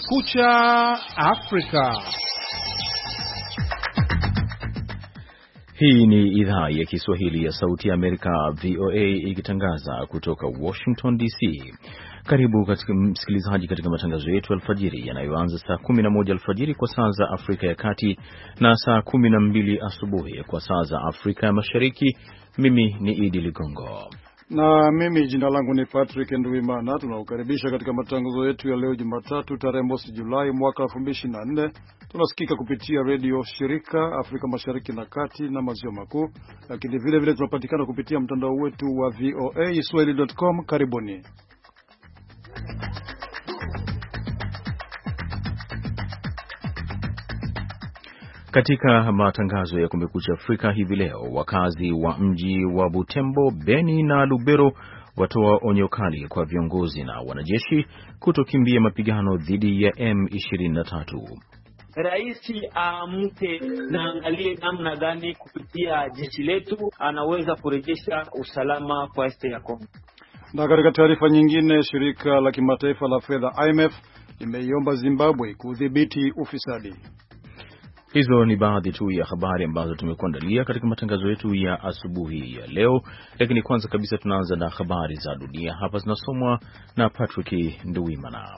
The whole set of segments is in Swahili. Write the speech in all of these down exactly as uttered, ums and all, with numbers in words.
Kumekucha Afrika. Hii ni idhaa ya Kiswahili ya Sauti ya Amerika, V O A, ikitangaza kutoka Washington D C. Karibu katika msikilizaji katika matangazo yetu alfajiri yanayoanza saa kumi na moja alfajiri kwa saa za Afrika ya Kati na saa kumi na mbili asubuhi kwa saa za Afrika ya Mashariki. Mimi ni Idi Ligongo. Na mimi jina langu ni Patrick Nduwimana. Tunakukaribisha katika matangazo yetu ya leo Jumatatu tarehe mosi Julai mwaka elfu mbili ishirini na nne. Tunasikika kupitia redio shirika Afrika Mashariki na Kati na Maziwa Makuu, lakini vile vile tunapatikana kupitia mtandao wetu wa V O A swahili dot com. Karibuni. Katika matangazo ya Kumekucha Afrika hivi leo, wakazi wa mji wa Butembo, Beni na Lubero watoa onyo kali kwa viongozi na wanajeshi kutokimbia mapigano dhidi ya M ishirini na tatu. Raisi aamke na angalie namna gani kupitia jeshi letu anaweza kurejesha usalama kwa este ya Kongo. Na katika taarifa nyingine, shirika la kimataifa la fedha I M F limeiomba Zimbabwe kudhibiti ufisadi. Hizo ni baadhi tu ya habari ambazo tumekuandalia katika matangazo yetu ya asubuhi ya leo, lakini kwanza kabisa tunaanza na habari za dunia. Hapa zinasomwa na Patrick Nduwimana.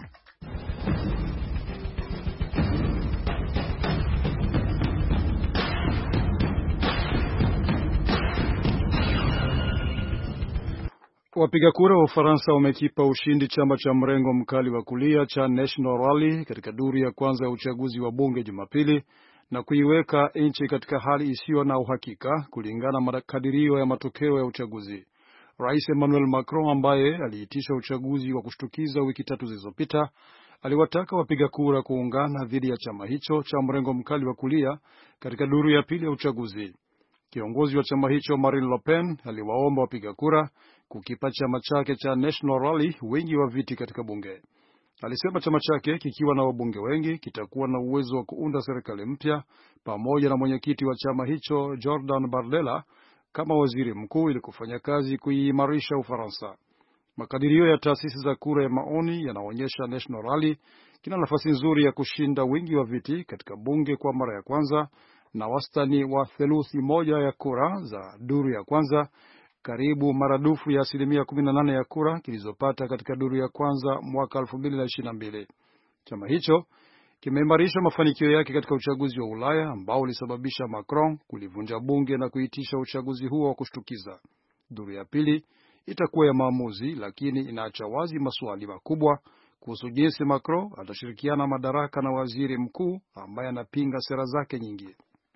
Wapiga kura wa Ufaransa wamekipa ushindi chama cha mrengo mkali wa kulia cha National Rally katika duru ya kwanza ya uchaguzi wa bunge Jumapili na kuiweka nchi katika hali isiyo na uhakika kulingana na makadirio ya matokeo ya uchaguzi. Rais Emmanuel Macron, ambaye aliitisha uchaguzi wa kushtukiza wiki tatu zilizopita, aliwataka wapiga kura kuungana dhidi ya chama hicho cha mrengo mkali wa kulia katika duru ya pili ya uchaguzi. Kiongozi wa chama hicho Marine Le Pen aliwaomba wapiga kura kukipa chama chake cha National Rally wengi wa viti katika bunge. Alisema chama chake kikiwa na wabunge wengi kitakuwa na uwezo wa kuunda serikali mpya pamoja na mwenyekiti wa chama hicho Jordan Bardella kama waziri mkuu ili kufanya kazi kuimarisha Ufaransa. Makadirio ya taasisi za kura ya maoni yanaonyesha National Rally kina nafasi nzuri ya kushinda wingi wa viti katika bunge kwa mara ya kwanza na wastani wa theluthi moja ya kura za duru ya kwanza, karibu maradufu ya asilimia kumi na nane ya kura kilizopata katika duru ya kwanza mwaka elfu mbili ishirini na mbili. Chama hicho kimeimarisha mafanikio yake katika uchaguzi wa Ulaya ambao ulisababisha Macron kulivunja bunge na kuitisha uchaguzi huo wa kushtukiza. Duru ya pili itakuwa ya maamuzi, lakini inaacha wazi maswali makubwa kuhusu jinsi Macron atashirikiana madaraka na waziri mkuu ambaye anapinga sera zake nyingi.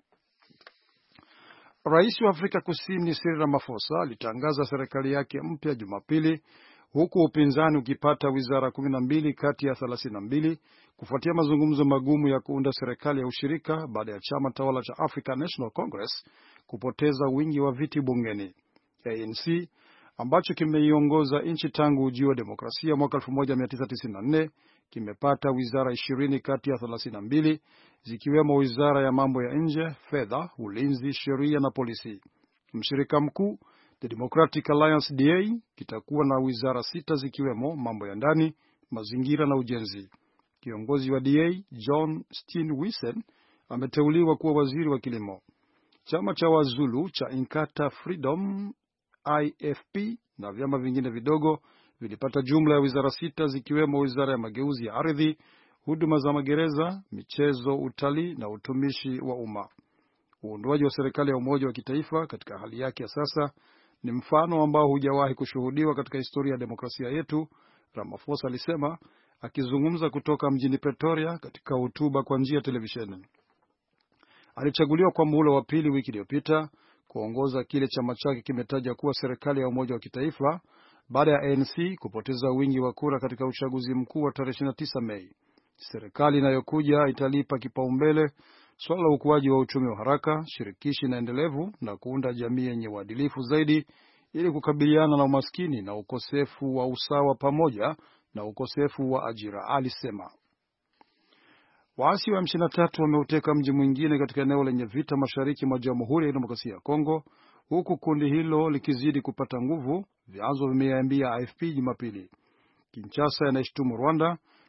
Rais wa Afrika Kusini Cyril Ramaphosa alitangaza serikali yake mpya Jumapili, huku upinzani ukipata wizara kumi na mbili kati ya thelathini na mbili kufuatia mazungumzo magumu ya kuunda serikali ya ushirika baada ya chama tawala cha African National Congress kupoteza wingi wa viti bungeni. A N C ambacho kimeiongoza nchi tangu ujio wa demokrasia mwaka elfu moja mia tisa tisini na nne kimepata wizara ishirini kati ya thelathini na mbili zikiwemo wizara ya mambo ya nje, fedha, ulinzi, sheria na polisi. Mshirika mkuu The Democratic Alliance D A kitakuwa na wizara sita zikiwemo mambo ya ndani, mazingira na ujenzi. Kiongozi wa D A John Steenhuisen ameteuliwa kuwa waziri wa kilimo. Chama cha Wazulu cha Inkatha Freedom I F P na vyama vingine vidogo vilipata jumla ya wizara sita zikiwemo wizara ya mageuzi ya ardhi, huduma za magereza, michezo, utalii na utumishi wa umma. Uundwaji wa serikali ya umoja wa kitaifa katika hali yake ya sasa ni mfano ambao hujawahi kushuhudiwa katika historia ya demokrasia yetu, Ramaphosa alisema akizungumza kutoka mjini Pretoria katika hotuba kwa njia ya televisheni. Alichaguliwa kwa muhula wa pili wiki iliyopita kuongoza kile chama chake kimetaja kuwa serikali ya umoja wa kitaifa baada ya A N C kupoteza wingi wa kura katika uchaguzi mkuu wa tarehe ishirini na tisa Mei. Serikali inayokuja italipa kipaumbele swala la ukuaji wa uchumi wa haraka, shirikishi na endelevu na kuunda jamii yenye uadilifu zaidi ili kukabiliana na umaskini na ukosefu wa usawa pamoja na ukosefu wa ajira, alisema. Waasi wa M ishirini na tatu wameuteka mji mwingine katika eneo lenye vita mashariki mwa Jamhuri ya Demokrasia ya Kongo, huku kundi hilo likizidi kupata nguvu, vyanzo vimeambia A F P Jumapili. Kinshasa inaishtumu Rwanda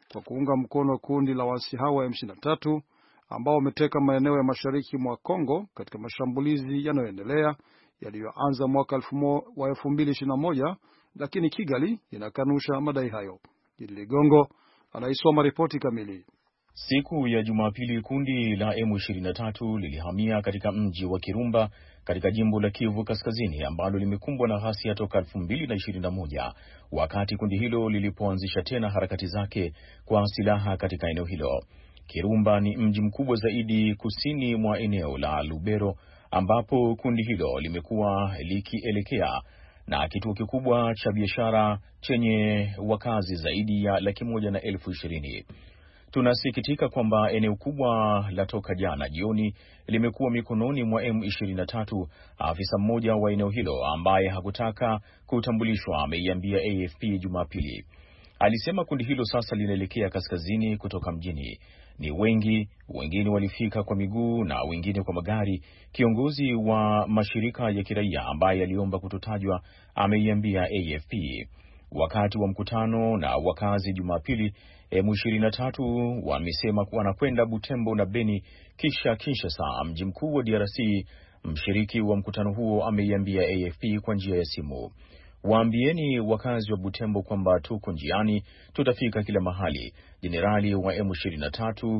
kwa kuunga mkono kundi la waasi hao wa M ishirini na tatu ambao wameteka maeneo ya mashariki mwa Kongo katika mashambulizi yanayoendelea yaliyoanza mwaka wa elfu mbili ishirini na moja, lakini Kigali inakanusha madai hayo. Idi Ligongo anaisoma ripoti kamili. Siku ya Jumapili kundi la M ishirini na tatu lilihamia katika mji wa Kirumba katika jimbo la Kivu Kaskazini ambalo limekumbwa na ghasia toka elfu mbili ishirini na moja, wakati kundi hilo lilipoanzisha tena harakati zake kwa silaha katika eneo hilo. Kirumba ni mji mkubwa zaidi kusini mwa eneo la Lubero ambapo kundi hilo limekuwa likielekea, na kituo kikubwa cha biashara chenye wakazi zaidi ya laki moja na elfu ishirini. Tunasikitika kwamba eneo kubwa la toka jana jioni limekuwa mikononi mwa M ishirini na tatu, afisa mmoja wa eneo hilo ambaye hakutaka kutambulishwa ameiambia A F P Jumapili. Alisema kundi hilo sasa linaelekea kaskazini kutoka mjini. Ni wengi, wengine walifika kwa miguu na wengine kwa magari. Kiongozi wa mashirika ya kiraia ambaye aliomba kutotajwa ameiambia A F P. Wakati wa mkutano na wakazi Jumapili, M ishirini na tatu wamesema wanakwenda Butembo na Beni kisha Kinshasa, mji mkuu wa D R C. Mshiriki wa mkutano huo ameiambia A F P kwa njia ya simu, waambieni wakazi wa Butembo kwamba tuko njiani, tutafika kila mahali. Jenerali wa M ishirini na tatu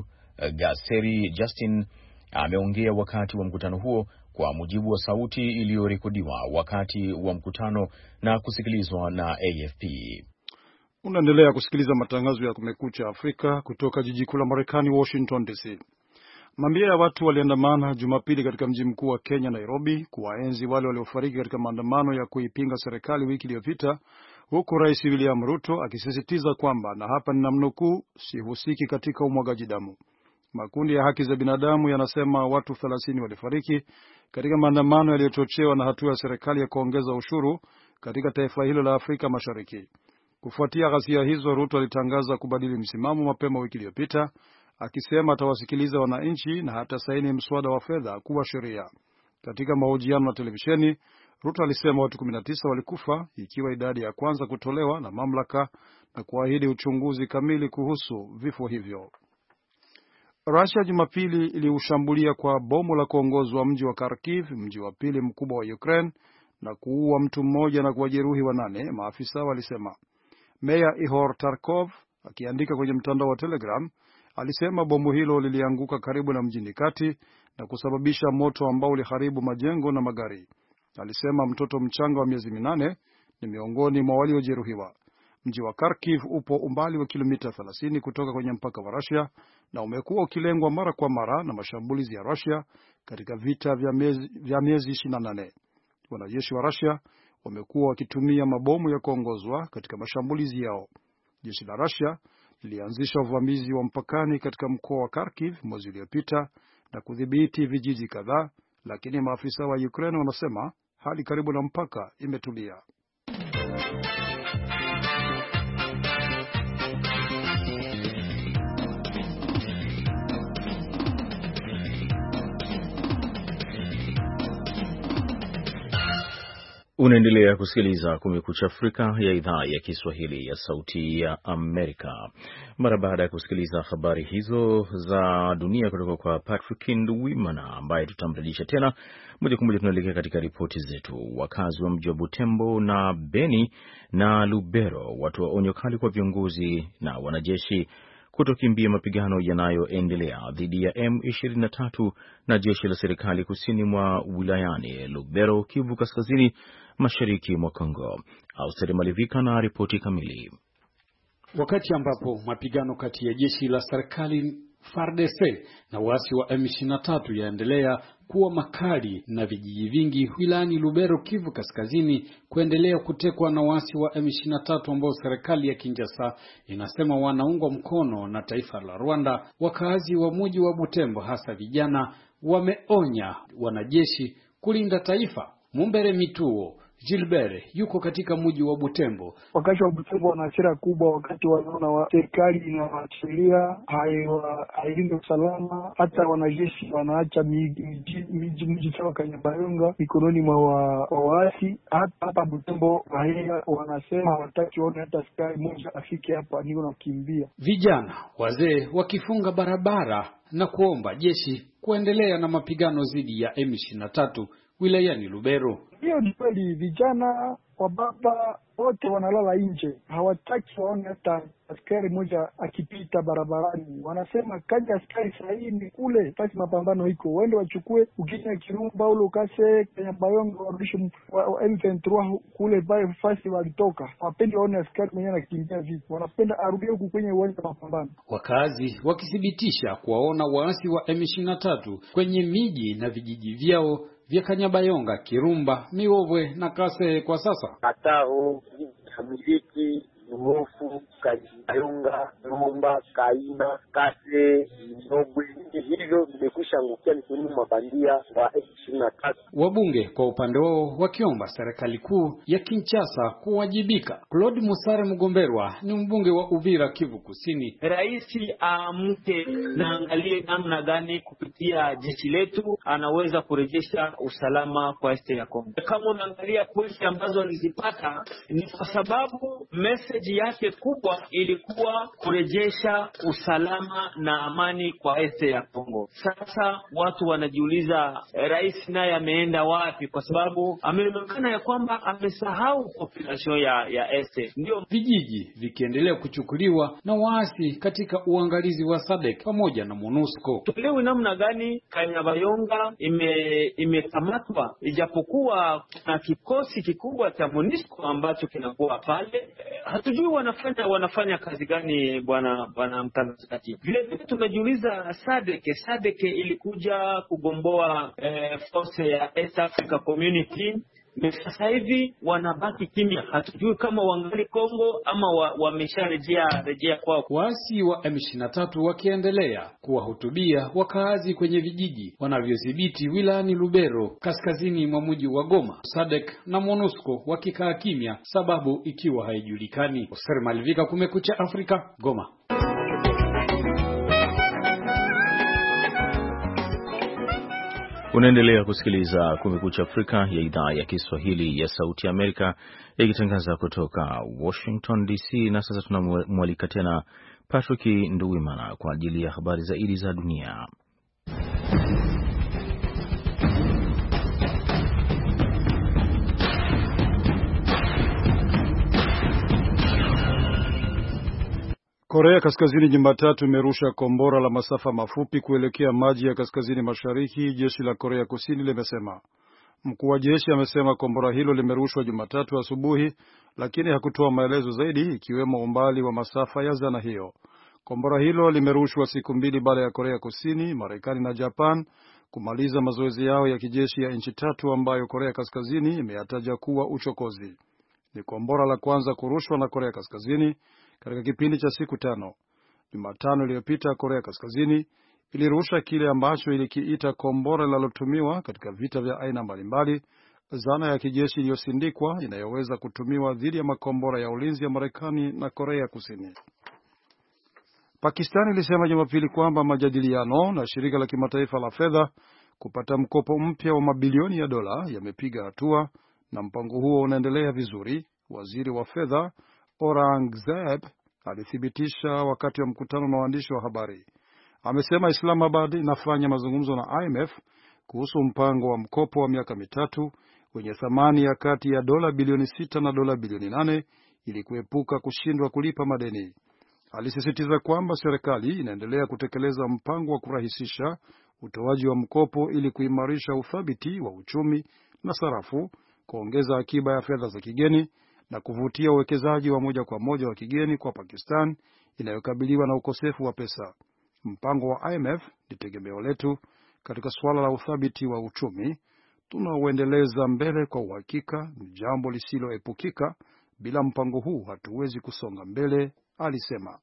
Gaseri Justin ameongea wakati wa mkutano huo, kwa mujibu wa sauti iliyorekodiwa wakati wa mkutano na kusikilizwa na A F P. Unaendelea kusikiliza matangazo ya Kumekucha Afrika kutoka jiji kuu la Marekani, Washington D C. Mamia ya watu waliandamana Jumapili katika mji mkuu wa Kenya, Nairobi, kuwaenzi wale waliofariki katika maandamano ya kuipinga serikali wiki iliyopita, huku Rais William Ruto akisisitiza kwamba, na hapa ninamnukuu, sihusiki katika umwagaji damu. Makundi ya haki za binadamu yanasema watu thelathini walifariki katika maandamano yaliyochochewa na hatua ya serikali ya kuongeza ushuru katika taifa hilo la Afrika Mashariki. Kufuatia ghasia hizo, Ruto alitangaza kubadili msimamo mapema wiki iliyopita, akisema atawasikiliza wananchi na hata saini mswada wa fedha kuwa sheria. Katika mahojiano na televisheni, Ruto alisema watu kumi na tisa walikufa, ikiwa idadi ya kwanza kutolewa na mamlaka, na kuahidi uchunguzi kamili kuhusu vifo hivyo. Russia Jumapili iliushambulia kwa bomu la kuongozwa mji wa Kharkiv, mji wa pili mkubwa wa Ukraine, na kuua mtu mmoja na kuwajeruhi wanane, maafisa walisema. Meya Ihor Tarkov akiandika kwenye mtandao wa Telegram alisema bomu hilo lilianguka karibu na mjini kati na kusababisha moto ambao uliharibu majengo na magari. Alisema mtoto mchanga wa miezi minane ni miongoni mwa waliojeruhiwa. Mji wa Kharkiv upo umbali wa kilomita thelathini kutoka kwenye mpaka wa Russia na umekuwa ukilengwa mara kwa mara na mashambulizi ya Russia katika vita vya miezi, vya miezi ishirini na nane. Wanajeshi wa Russia wamekuwa wakitumia mabomu ya kuongozwa katika mashambulizi yao. Jeshi la Russia lilianzisha uvamizi wa mpakani katika mkoa wa Kharkiv mwezi uliopita na kudhibiti vijiji kadhaa, lakini maafisa wa Ukraine wanasema hali karibu na mpaka imetulia. Unaendelea kusikiliza Kumekucha Afrika ya idhaa ya Kiswahili ya Sauti ya Amerika. Mara baada ya kusikiliza habari hizo za dunia kutoka kwa Patrick Nduwimana ambaye tutamrudisha tena, moja kwa moja tunaelekea katika ripoti zetu. Wakazi wa mji wa Butembo na Beni na Lubero watoa onyo kali kwa viongozi na wanajeshi kutokimbia mapigano yanayoendelea dhidi ya M ishirini na tatu na jeshi la serikali kusini mwa wilayani Lubero, Kivu Kaskazini, mashariki mwa Kongo. Austeri Malivika na ripoti kamili. Wakati ambapo mapigano kati ya jeshi la serikali F A R D C na waasi wa M ishirini na tatu yaendelea kuwa makali na vijiji vingi wilayani Lubero, Kivu Kaskazini kuendelea kutekwa na waasi wa M ishirini na tatu ambao serikali ya Kinshasa inasema wanaungwa mkono na taifa la Rwanda. Wakazi wa mji wa Butembo, hasa vijana, wameonya wanajeshi kulinda taifa. Mumbere Mituo Gilbert yuko katika mji wa Butembo. Wakati wa Butembo wana hasira kubwa wakati wanaona wa serikali inawaachilia hailinde usalama, hata wanajeshi wanaacha miji miji sawa Kanyabayonga mikononi mwa waasi. Hata hapa Butembo raia wanasema hawataki waone hata askari mmoja afike hapa, niko nakimbia. Vijana wazee wakifunga barabara na kuomba jeshi kuendelea na mapigano dhidi ya M ishirini na tatu wilayani Lubero. Hiyo ni kweli, vijana wa baba wote wanalala nje, hawataki waone hata askari mmoja akipita barabarani. Wanasema kaja askari sahihi ni kule basi mapambano iko, waende wachukue ukija Kirumba ule ukase Kanyabayonga warudishe M ishirini na tatu kule pale fasi walitoka. Wapendi waone askari mwenyewe anakimbia vipi, wanapenda arudie huku kwenye uwanja wa mapambano. Wakazi wakithibitisha kuwaona waasi wa M ishirini na tatu kwenye miji na vijiji vyao vya Kanyabayonga, Kirumba, Miovwe na Kase kwa sasa. Atao, Hamiliki, Nuofu, Kanyabayonga, Kirumba, Kaina, Kase, Miovwe, hivyo vimekwisha angukia mikononi mwa bandia wa M ishirini na tatu. Wabunge kwa upande wao wakiomba serikali kuu ya Kinshasa kuwajibika. Claude Musare Mugomberwa ni mbunge wa Uvira, Kivu Kusini. Rais aamke na angalie namna gani kupitia jeshi letu anaweza kurejesha usalama kwa este ya Kongo. Kama unaangalia pointi ambazo alizipata ni kwa sababu message yake kubwa ilikuwa kurejesha usalama na amani kwa este ya Kongo. Sasa watu wanajiuliza rais naye ameenda wapi, kwa sababu ameonekana ya kwamba amesahau population ya ya este. Ndio vijiji vikiendelea kuchukuliwa na waasi katika uangalizi wa S A D C pamoja na MONUSCO. Tulewi namna gani Kanyabayonga ime imekamatwa, ijapokuwa kuna kikosi kikubwa cha MONUSCO ambacho kinakuwa pale. Hatujui wanafanya wanafanya kazi gani, bwana bwana mtangazaji. Vile vile tunajiuliza S A D C S A D C ilikuja kugomboa eh, force ya East Africa Community. Sasa hivi wanabaki kimya, hatujui kama wangali Kongo ama wamesharejea wa rejea kwao. Waasi wa M ishirini na tatu wakiendelea kuwahutubia wakaazi kwenye vijiji wanavyodhibiti wilayani Lubero, kaskazini mwa mji wa Goma. S A D C na MONUSCO wakikaa kimya, sababu ikiwa haijulikani. Oser Malvika, Kumekucha Afrika, Goma. Unaendelea kusikiliza Kumekucha Afrika ya idhaa ya Kiswahili ya Sauti ya Amerika ikitangaza kutoka Washington D C. Na sasa tunamwalika tena Patrick Nduwimana kwa ajili ya habari zaidi za dunia. Korea Kaskazini Jumatatu imerusha kombora la masafa mafupi kuelekea maji ya kaskazini mashariki, jeshi la Korea Kusini limesema. Mkuu wa jeshi amesema kombora hilo limerushwa Jumatatu asubuhi, lakini hakutoa maelezo zaidi ikiwemo umbali wa masafa ya zana hiyo. Kombora hilo limerushwa siku mbili baada ya Korea Kusini, Marekani na Japan kumaliza mazoezi yao ya kijeshi ya nchi tatu ambayo Korea Kaskazini imeyataja kuwa uchokozi. Ni kombora la kwanza kurushwa na Korea Kaskazini katika kipindi cha siku tano. Jumatano iliyopita Korea Kaskazini ilirusha kile ambacho ilikiita kombora linalotumiwa katika vita vya aina mbalimbali, zana ya kijeshi iliyosindikwa inayoweza kutumiwa dhidi ya makombora ya ulinzi ya Marekani na Korea Kusini. Pakistan ilisema Jumapili kwamba majadiliano na shirika la kimataifa la fedha kupata mkopo mpya wa mabilioni ya dola yamepiga hatua na mpango huo unaendelea vizuri. Waziri wa fedha Aurangzeb alithibitisha wakati wa mkutano na waandishi wa habari. Amesema Islamabad inafanya mazungumzo na I M F kuhusu mpango wa mkopo wa miaka mitatu wenye thamani ya kati ya dola bilioni sita na dola bilioni nane ili kuepuka kushindwa kulipa madeni. Alisisitiza kwamba serikali inaendelea kutekeleza mpango wa kurahisisha utoaji wa mkopo ili kuimarisha uthabiti wa uchumi na sarafu, kuongeza akiba ya fedha za kigeni na kuvutia uwekezaji wa moja kwa moja wa kigeni kwa Pakistan inayokabiliwa na ukosefu wa pesa. Mpango wa I M F ni tegemeo letu katika suala la uthabiti wa uchumi. Tunauendeleza mbele kwa uhakika, ni jambo lisiloepukika. Bila mpango huu hatuwezi kusonga mbele, alisema.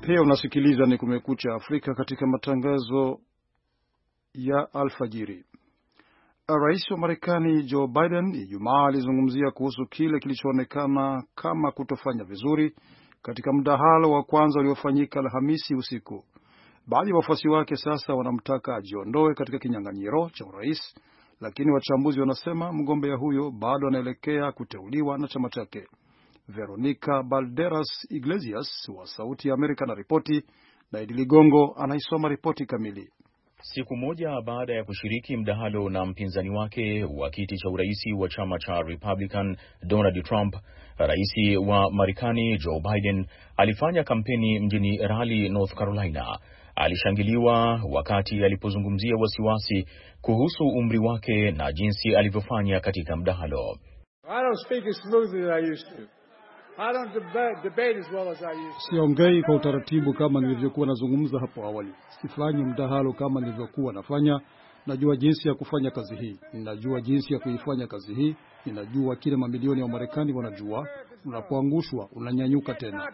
Pia unasikiliza ni Kumekucha Afrika katika matangazo ya alfajiri. Rais wa Marekani Joe Biden Ijumaa alizungumzia kuhusu kile kilichoonekana kama kutofanya vizuri katika mdahalo wa kwanza uliofanyika Alhamisi usiku. Baadhi ya wafuasi wake sasa wanamtaka ajiondoe katika kinyang'anyiro cha urais, lakini wachambuzi wanasema mgombea huyo bado anaelekea kuteuliwa na chama chake. Veronica Balderas Iglesias wa Sauti ya Amerika na ripoti, na Idi Ligongo anaisoma ripoti kamili. Siku moja baada ya kushiriki mdahalo na mpinzani wake wa kiti cha urais wa chama cha Republican Donald Trump, rais wa Marekani Joe Biden alifanya kampeni mjini Raleigh, North Carolina. Alishangiliwa wakati alipozungumzia wasiwasi kuhusu umri wake na jinsi alivyofanya katika mdahalo. I don't speak as smoothly as I used to. I don't debate, debate as well as I used to. Siongei kwa utaratibu kama nilivyokuwa nazungumza hapo awali. Sifanyi mdahalo kama nilivyokuwa nafanya. Najua jinsi ya kufanya kazi hii. Ninajua jinsi ya kuifanya kazi hii. Ninajua kile mamilioni ya Wamarekani wanajua. Unapoangushwa, unanyanyuka tena.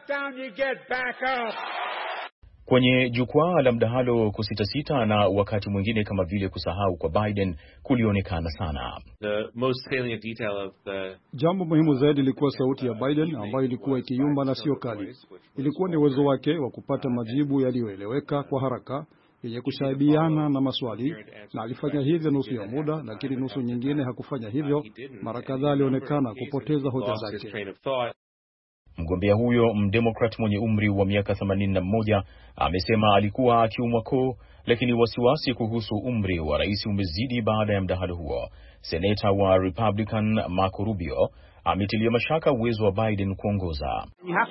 Kwenye jukwaa la mdahalo, kusitasita na wakati mwingine kama vile kusahau kwa Biden kulionekana sana. The most salient detail of the... Jambo muhimu zaidi ilikuwa sauti ya Biden ambayo ilikuwa ikiyumba na sio kali. Ilikuwa ni uwezo wake wa kupata majibu yaliyoeleweka kwa haraka, yenye kushabihiana na maswali, na alifanya hivyo nusu ya muda, lakini nusu nyingine hakufanya hivyo. Mara kadhaa alionekana kupoteza hoja zake. Mgombea huyo mdemokrat mwenye umri wa miaka themanini na moja amesema alikuwa akiumwa koo, lakini wasiwasi kuhusu umri wa rais umezidi baada ya mdahalo huo. Seneta wa Republican Marco Rubio ametilia mashaka uwezo wa Biden kuongoza.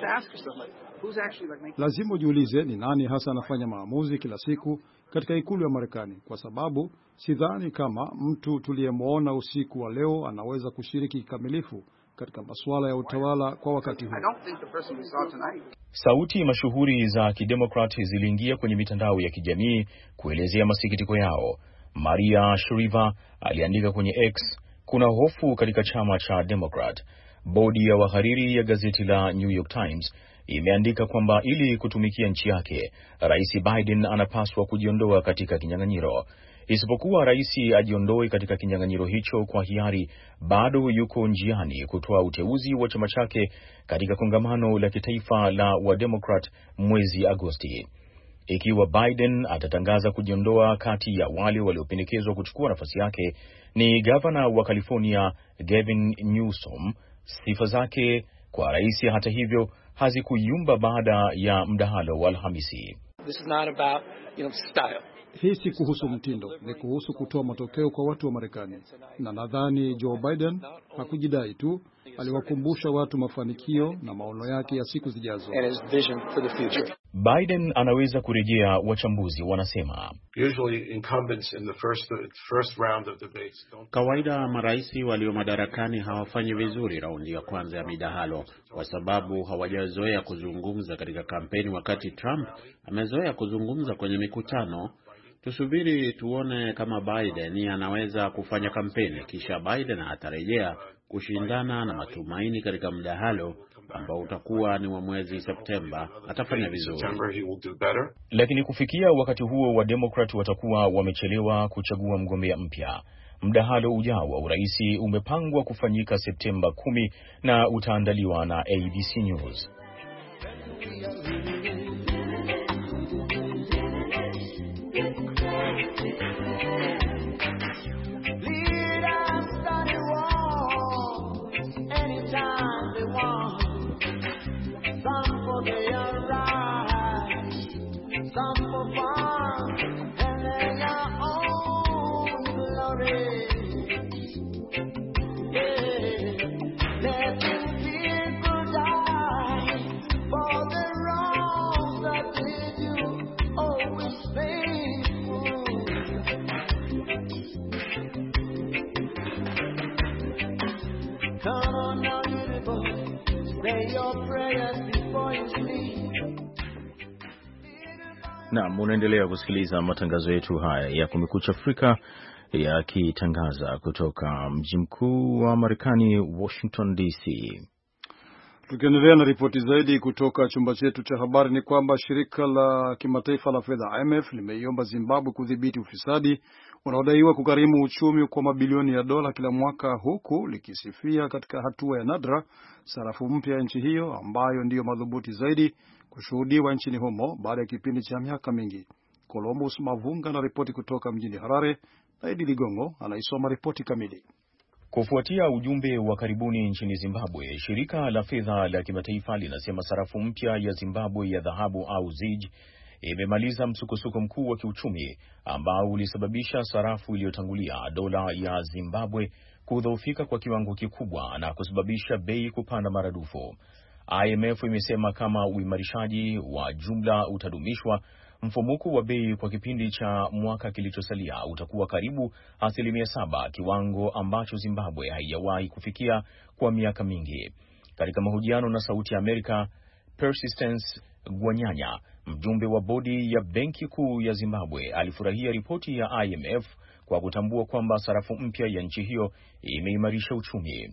Lazima ujiulize ni nani hasa anafanya maamuzi kila siku katika ikulu ya Marekani, kwa sababu sidhani kama mtu tuliyemwona usiku wa leo anaweza kushiriki kikamilifu katika masuala ya utawala kwa wakati huu. Sauti mashuhuri za kidemokrati ziliingia kwenye mitandao ya kijamii kuelezea masikitiko yao. Maria Shriver aliandika kwenye X, kuna hofu katika chama cha Democrat. Bodi ya wahariri ya gazeti la New York Times imeandika kwamba ili kutumikia nchi yake, Rais Biden anapaswa kujiondoa katika kinyang'anyiro. Isipokuwa rais ajiondoe katika kinyang'anyiro hicho kwa hiari, bado yuko njiani kutoa uteuzi wa chama chake katika kongamano la kitaifa la Wademokrat mwezi Agosti. Ikiwa Biden atatangaza kujiondoa, kati ya wale waliopendekezwa kuchukua nafasi yake ni gavana wa California Gavin Newsom. Sifa zake kwa rais, hata hivyo, hazikuyumba baada ya mdahalo wa Alhamisi. This is not about, you know, style. Hii si kuhusu mtindo, ni kuhusu kutoa matokeo kwa watu wa Marekani. Na nadhani Joe Biden hakujidai tu, aliwakumbusha watu mafanikio na maono yake ya siku zijazo. Biden anaweza kurejea, wachambuzi wanasema. Kawaida marais walio madarakani hawafanyi vizuri raundi ya kwanza ya midahalo kwa sababu hawajazoea kuzungumza katika kampeni, wakati Trump amezoea kuzungumza kwenye mikutano. Tusubiri tuone kama Biden anaweza kufanya kampeni, kisha Biden atarejea kushindana na matumaini katika mdahalo ambao utakuwa ni wa mwezi Septemba. Atafanya vizuri. Lakini kufikia wakati huo, wa Democrat watakuwa wamechelewa kuchagua mgombea mpya. Mdahalo ujao wa urais umepangwa kufanyika Septemba kumi na utaandaliwa na A B C News. Naam, unaendelea kusikiliza matangazo yetu haya ya Kumekucha Afrika yakitangaza kutoka mji mkuu wa Marekani, Washington D C. Tukiendelea na ripoti zaidi kutoka chumba chetu cha habari ni kwamba shirika la kimataifa la fedha I M F limeiomba Zimbabwe kudhibiti ufisadi unaodaiwa kugharimu uchumi kwa mabilioni ya dola kila mwaka, huku likisifia katika hatua ya nadra sarafu mpya ya nchi hiyo ambayo ndiyo madhubuti zaidi kushuhudiwa nchini humo baada ya kipindi cha miaka mingi. Columbus Mavunga na ripoti kutoka mjini Harare, na Idi Ligongo anaisoma ripoti kamili. Kufuatia ujumbe wa karibuni nchini Zimbabwe, shirika la fedha la kimataifa linasema sarafu mpya ya Zimbabwe ya dhahabu au Z I G imemaliza msukosuko mkuu wa kiuchumi ambao ulisababisha sarafu iliyotangulia dola ya Zimbabwe kudhoofika kwa kiwango kikubwa na kusababisha bei kupanda maradufu. I M F imesema kama uimarishaji wa jumla utadumishwa, mfumuko wa bei kwa kipindi cha mwaka kilichosalia utakuwa karibu asilimia saba, kiwango ambacho Zimbabwe haijawahi kufikia kwa miaka mingi. Katika mahojiano na Sauti ya Amerika, Persistence Gwanyanya, mjumbe wa bodi ya Benki Kuu ya Zimbabwe, alifurahia ripoti ya I M F kwa kutambua kwamba sarafu mpya ya nchi hiyo imeimarisha uchumi.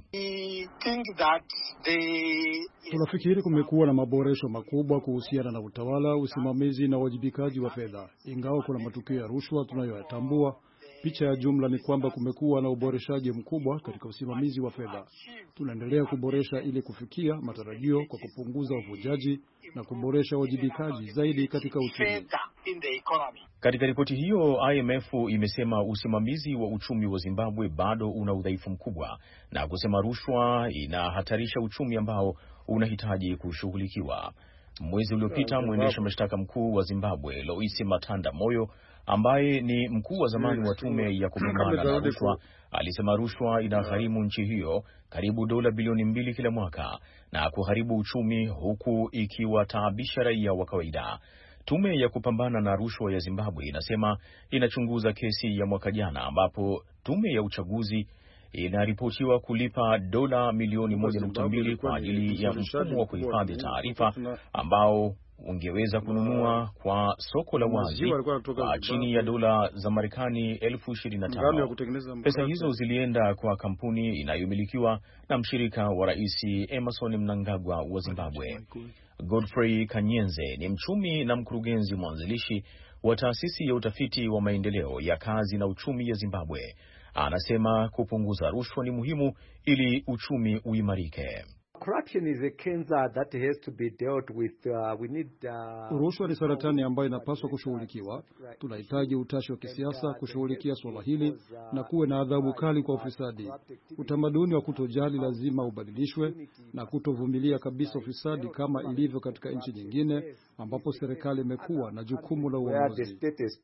Tunafikiri kumekuwa na maboresho makubwa kuhusiana na utawala, usimamizi na uwajibikaji wa fedha. Ingawa kuna matukio ya rushwa tunayoyatambua, picha ya jumla ni kwamba kumekuwa na uboreshaji mkubwa katika usimamizi wa fedha. Tunaendelea kuboresha ili kufikia matarajio kwa kupunguza uvujaji na kuboresha uwajibikaji zaidi katika uchumi. Katika ripoti hiyo, I M F imesema usimamizi wa uchumi wa Zimbabwe bado una udhaifu mkubwa na kusema rushwa inahatarisha uchumi ambao unahitaji kushughulikiwa. Mwezi uliopita, mwendesha mashtaka mkuu wa Zimbabwe, Loisi Matanda Moyo, ambaye ni mkuu wa zamani wa tume ya kupambana na rushwa, alisema rushwa inagharimu nchi hiyo karibu dola bilioni mbili kila mwaka na kuharibu uchumi huku ikiwataabisha raia wa kawaida. Tume ya kupambana na rushwa ya Zimbabwe inasema inachunguza kesi ya mwaka jana ambapo tume ya uchaguzi inaripotiwa kulipa dola milioni moja nukta mbili kwa ajili ya mfumo wa kuhifadhi taarifa ambao ungeweza kununua kwa soko la wazi kwa chini ya dola za Marekani elfu ishirini na tano. Pesa hizo zilienda kwa kampuni inayomilikiwa na mshirika wa Rais Emmerson Mnangagwa wa Zimbabwe. Godfrey Kanyenze ni mchumi na mkurugenzi mwanzilishi wa taasisi ya utafiti wa maendeleo ya kazi na uchumi ya Zimbabwe. Anasema kupunguza rushwa ni muhimu ili uchumi uimarike. Corruption is a cancer that has to be dealt with. Uh, we need uh, rushwa ni saratani ambayo inapaswa kushughulikiwa. Tunahitaji utashi wa kisiasa kushughulikia swala hili na kuwe na adhabu kali kwa ufisadi. Utamaduni wa kutojali lazima ubadilishwe na kutovumilia kabisa ufisadi kama ilivyo katika nchi nyingine ambapo serikali imekuwa na jukumu la uongozi.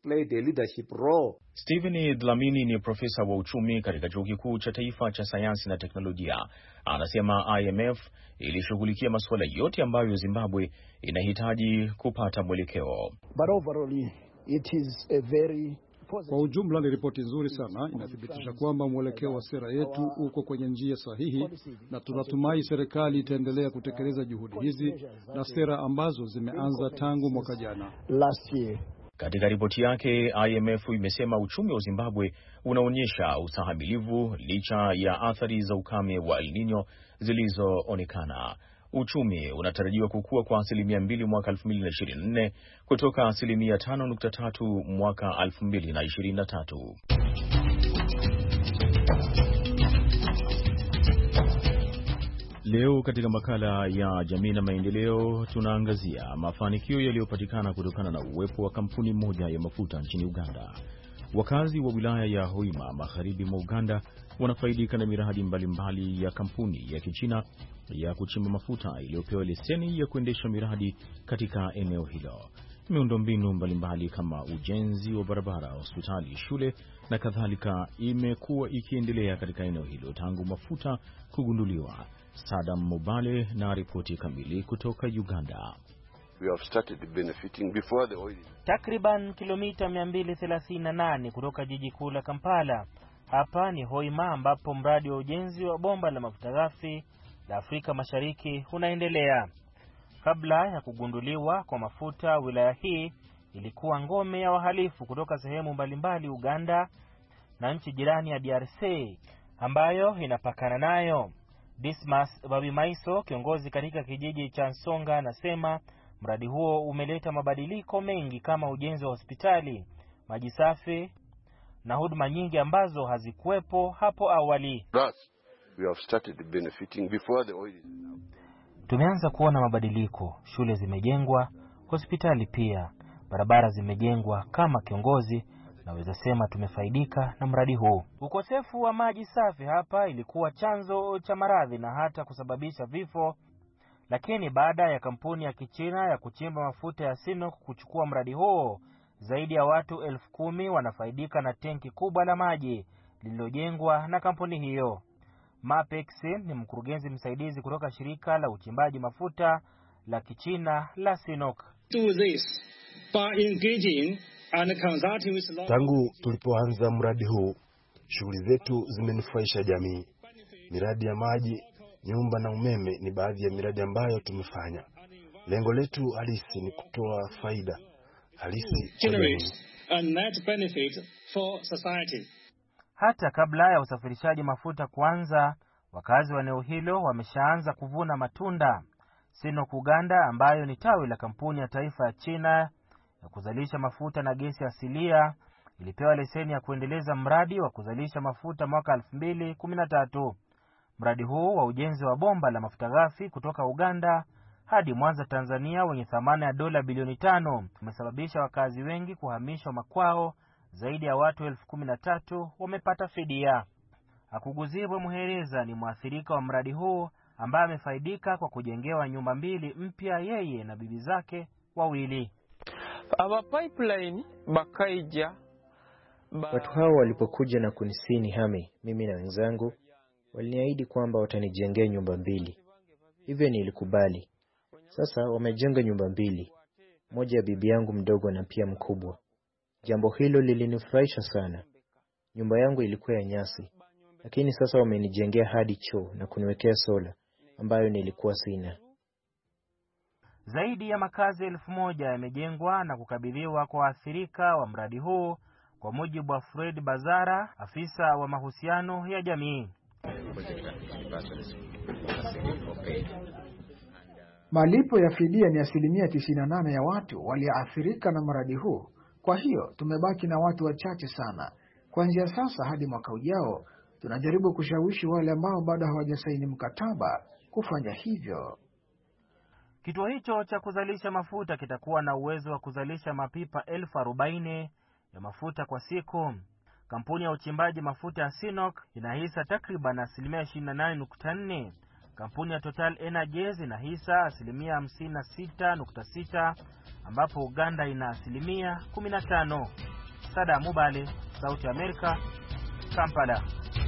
Stephen Dlamini ni profesa wa uchumi katika Chuo Kikuu cha Taifa cha Sayansi na Teknolojia. Anasema I M F ilishughulikia masuala yote ambayo Zimbabwe inahitaji kupata mwelekeo. But overall it is a very Kwa ujumla ni ripoti nzuri sana, inathibitisha kwamba mwelekeo wa sera yetu uko kwenye njia sahihi na tunatumai serikali itaendelea kutekeleza juhudi hizi na sera ambazo zimeanza tangu mwaka jana. Last year. Katika ripoti yake, I M F imesema uchumi wa Zimbabwe unaonyesha ustahimilivu licha ya athari za ukame wa El Nino zilizoonekana. Uchumi unatarajiwa kukua kwa asilimia mbili mwaka elfu mbili na ishirini na nne kutoka asilimia tano nukta tatu mwaka elfu mbili na ishirini na tatu. Leo katika makala ya jamii na maendeleo tunaangazia mafanikio yaliyopatikana kutokana na uwepo wa kampuni moja ya mafuta nchini Uganda. Wakazi wa wilaya ya Hoima magharibi mwa Uganda wanafaidika na miradi mbalimbali mbali ya kampuni ya Kichina ya kuchimba mafuta iliyopewa leseni ya kuendesha miradi katika eneo hilo. Miundombinu mbalimbali kama ujenzi wa barabara, hospitali, shule na kadhalika imekuwa ikiendelea katika eneo hilo tangu mafuta kugunduliwa. Sadam Mobale na ripoti kamili kutoka Uganda. We have started benefiting before the oil. Takriban kilomita mia mbili thelathini na nane kutoka jiji kuu la Kampala. Hapa ni Hoima ambapo mradi wa ujenzi wa bomba la mafuta ghafi la Afrika Mashariki unaendelea. Kabla ya kugunduliwa kwa mafuta, wilaya hii ilikuwa ngome ya wahalifu kutoka sehemu mbalimbali Uganda na nchi jirani ya D R C ambayo inapakana nayo. Dismas Babimaiso, kiongozi katika kijiji cha Nsonga, anasema mradi huo umeleta mabadiliko mengi kama ujenzi wa hospitali, maji safi na huduma nyingi ambazo hazikuwepo hapo awali. We have started benefiting before the oil. Tumeanza kuona mabadiliko, shule zimejengwa, hospitali pia, barabara zimejengwa. Kama kiongozi naweza sema tumefaidika na mradi huu. Ukosefu wa maji safi hapa ilikuwa chanzo cha maradhi na hata kusababisha vifo, lakini baada ya kampuni ya Kichina ya kuchimba mafuta ya Sinopec kuchukua mradi huo, zaidi ya watu elfu kumi wanafaidika na tenki kubwa la maji lililojengwa na kampuni hiyo. Mapex ni mkurugenzi msaidizi kutoka shirika la uchimbaji mafuta la Kichina la Sinopec. Tangu tulipoanza mradi huu, shughuli zetu zimenufaisha jamii. Miradi ya maji, nyumba na umeme ni baadhi ya miradi ambayo tumefanya. Lengo letu halisi ni kutoa faida halisi kwa jamii. Hata kabla ya usafirishaji mafuta kuanza, wakazi wa eneo hilo wameshaanza kuvuna matunda. Sinopec Uganda, ambayo ni tawi la kampuni ya taifa ya China ya kuzalisha mafuta na gesi asilia, ilipewa leseni ya kuendeleza mradi wa kuzalisha mafuta mwaka elfu mbili kumi na tatu. Mradi huu wa ujenzi wa bomba la mafuta ghafi kutoka Uganda hadi Mwanza, Tanzania, wenye thamani ya dola bilioni tano umesababisha wakazi wengi kuhamishwa makwao. Zaidi ya watu elfu kumi na tatu wamepata fidia. Akuguzibwe Muhereza ni mwathirika wa mradi huu ambaye amefaidika kwa kujengewa nyumba mbili mpya yeye na bibi zake wawili. Aba pipeline bakaija ba... Watu hao walipokuja na kunisini hame mimi na wenzangu, waliniahidi kwamba watanijengea nyumba mbili. Hivyo nilikubali. Sasa wamejenga nyumba mbili, moja ya bibi yangu mdogo na pia mkubwa. Jambo hilo lilinifurahisha sana. Nyumba yangu ilikuwa ya nyasi, lakini sasa wamenijengea hadi choo na kuniwekea sola ambayo nilikuwa sina. Zaidi ya makazi elfu moja yamejengwa na kukabidhiwa kwa waathirika wa mradi huu, kwa mujibu wa Fred Bazara, afisa wa mahusiano ya jamii. Malipo ya fidia ni asilimia tisini na nane ya watu walioathirika na mradi huu. Kwa hiyo tumebaki na watu wachache sana. Kuanzia sasa hadi mwaka ujao, tunajaribu kushawishi wale ambao bado hawajasaini mkataba kufanya hivyo. Kituo hicho cha kuzalisha mafuta kitakuwa na uwezo wa kuzalisha mapipa elfu arobaini ya mafuta kwa siku. Kampuni ya uchimbaji mafuta ya Sinopec inahisa takriban asilimia ishirini na nane nukta nne. Kampuni ya Total Energies inahisa asilimia hamsini na sita nukta sita, ambapo Uganda ina asilimia kumi na tano. Sada Mubale, Sauti ya Amerika, Kampala.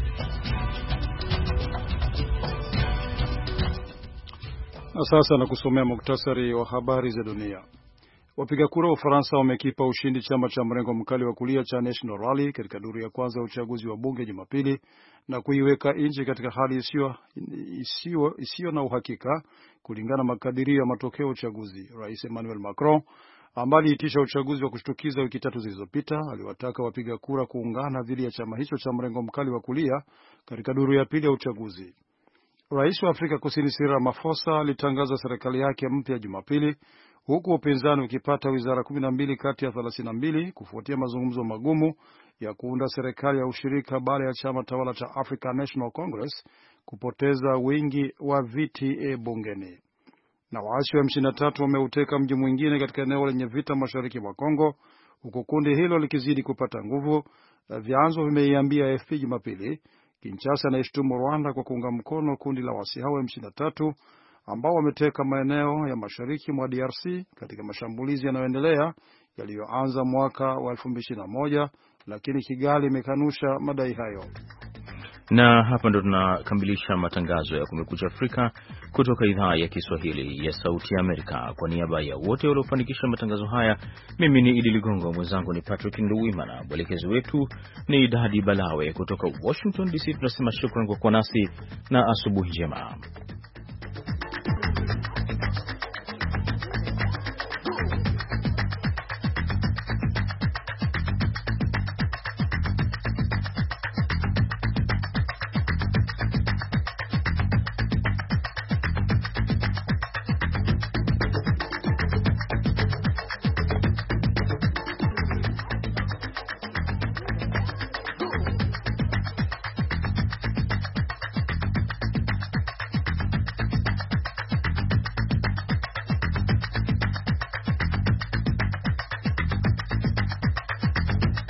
Na sasa na kusomea muktasari wa habari za dunia. Wapiga kura wa Ufaransa wamekipa ushindi chama cha mrengo mkali wa kulia cha National Rally katika duru ya kwanza ya uchaguzi wa bunge Jumapili na kuiweka nchi katika hali isiyo isiyo isiyo na uhakika kulingana na makadirio ya matokeo ya uchaguzi. Rais Emmanuel Macron ambaye aliitisha uchaguzi wa kushtukiza wiki tatu zilizopita aliwataka wapiga kura kuungana dhidi ya chama hicho cha mrengo mkali wa kulia katika duru ya pili ya uchaguzi. Rais wa Afrika Kusini Cyril Ramaphosa alitangaza serikali yake mpya Jumapili, huku upinzani ukipata wizara kumi na mbili kati ya thelathini na mbili kufuatia mazungumzo magumu ya kuunda serikali ya ushirika baada ya chama tawala cha African National Congress kupoteza wingi wa viti bungeni. Na waasi wa M ishirini na tatu wameuteka mji mwingine katika eneo lenye vita mashariki mwa Kongo, huku kundi hilo likizidi kupata nguvu, vyanzo vimeiambia A F P Jumapili. Kinshasa inaishtumu Rwanda kwa kuunga mkono kundi la waasi hao M ishirini na tatu ambao wameteka maeneo ya mashariki mwa D R C katika mashambulizi yanayoendelea yaliyoanza mwaka wa elfu mbili ishirini na moja, lakini Kigali imekanusha madai hayo. Na hapa ndo tunakamilisha matangazo ya Kumekucha Afrika kutoka idhaa ya Kiswahili ya Sauti ya Amerika. Kwa niaba ya wote waliofanikisha matangazo haya, mimi ni Idi Ligongo, mwenzangu ni Patrick Nduwimana, mwelekezi wetu ni Dadi Balawe kutoka Washington D C. Tunasema shukrani kwa kuwa nasi na asubuhi njema.